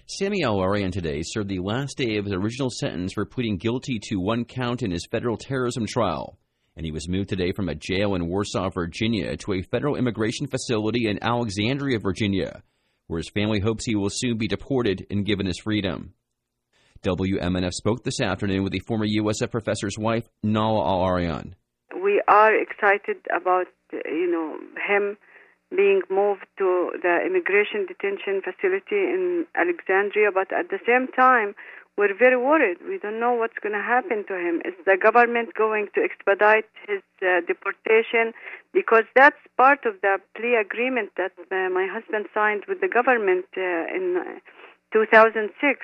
Sami Al-Arian today served the last day of his original sentence for pleading guilty to one count in his federal terrorism trial, and he was moved today from a jail in Warsaw, Virginia, to a federal immigration facility in Alexandria, Virginia, where his family hopes he will soon be deported and given his freedom. WMNF spoke this afternoon with the former USF professor's wife, Nahlah Al-Arian. We are excited about, him being moved to the immigration detention facility in Alexandria, but at the same time, we're very worried. We don't know what's going to happen to him. Is the government going to expedite his deportation? Because that's part of the plea agreement that my husband signed with the government in 2006.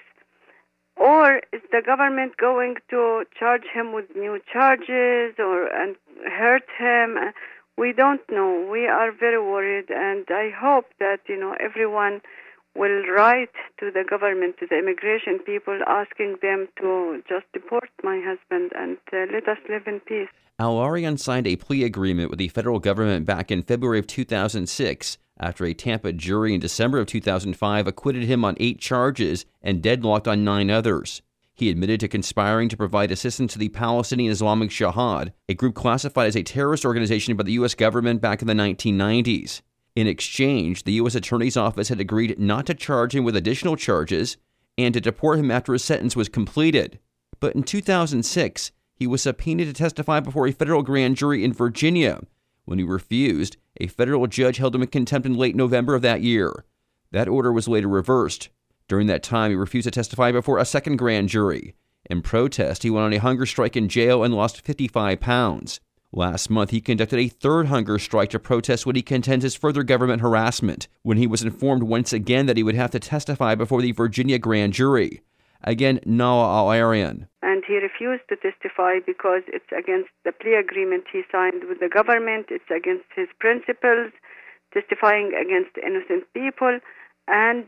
Or is the government going to charge him with new charges and hurt him? We don't know. We are very worried, and I hope that, everyone will write to the government, to the immigration people, asking them to just deport my husband and let us live in peace. Al-Arian signed a plea agreement with the federal government back in February of 2006 after a Tampa jury in December of 2005 acquitted him on 8 charges and deadlocked on 9 others. He admitted to conspiring to provide assistance to the Palestinian Islamic Jihad, a group classified as a terrorist organization by the U.S. government back in the 1990s. In exchange, the U.S. Attorney's Office had agreed not to charge him with additional charges and to deport him after his sentence was completed. But in 2006, he was subpoenaed to testify before a federal grand jury in Virginia. When he refused, a federal judge held him in contempt in late November of that year. That order was later reversed. During that time, he refused to testify before a second grand jury. In protest, he went on a hunger strike in jail and lost 55 pounds. Last month, he conducted a third hunger strike to protest what he contends is further government harassment, when he was informed once again that he would have to testify before the Virginia grand jury. Again, Nahlah Al-Arian. And he refused to testify because it's against the plea agreement he signed with the government. It's against his principles, testifying against innocent people. And,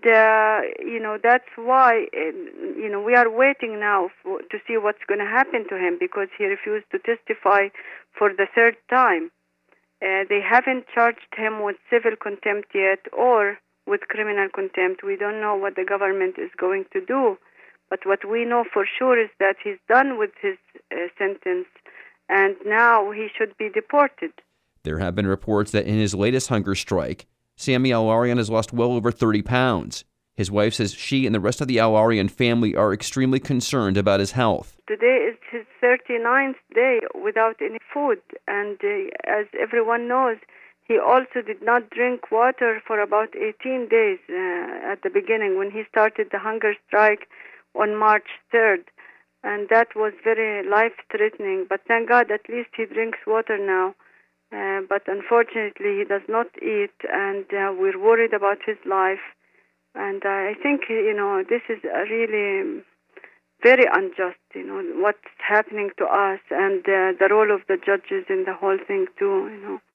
that's why, we are waiting now to see what's going to happen to him because he refused to testify for the third time. They haven't charged him with civil contempt yet or with criminal contempt. We don't know what the government is going to do. But what we know for sure is that he's done with his sentence, and now he should be deported. There have been reports that in his latest hunger strike, Sami Al-Arian has lost well over 30 pounds. His wife says she and the rest of the Al-Arian family are extremely concerned about his health. Today is his 39th day without any food, and as everyone knows, he also did not drink water for about 18 days at the beginning when he started the hunger strike on March 3rd, and that was very life-threatening. But thank God, at least he drinks water now. But unfortunately, he does not eat, and we're worried about his life. And I think, this is really very unjust, what's happening to us, and the role of the judges in the whole thing, too,